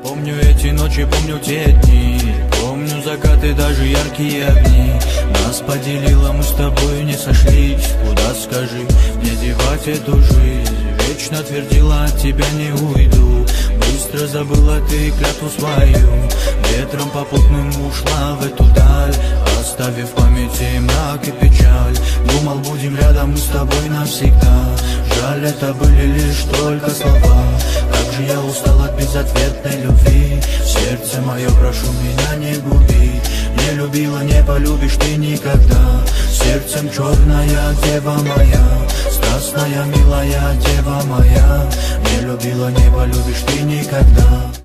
Помню эти ночи, помню те дни, помню закаты, даже яркие огни. Нас поделило, мы с тобой не сошлись. Куда, скажи, мне девать эту жизнь? Вечно твердила, от тебя не уйду. Быстро забыла ты клятву свою. Ветром попутным ушла в эту даль, оставив в памяти мрак и печаль. Думал, будем рядом мы с тобой навсегда. Жаль, это были лишь только слова. Как же я устал от безответной любви. Сердце мое, прошу, меня не губи. Не любила, не полюбишь ты никогда. Сердцем черная дева моя, страстная, милая дева моя. Не любила, не полюбишь ты никогда.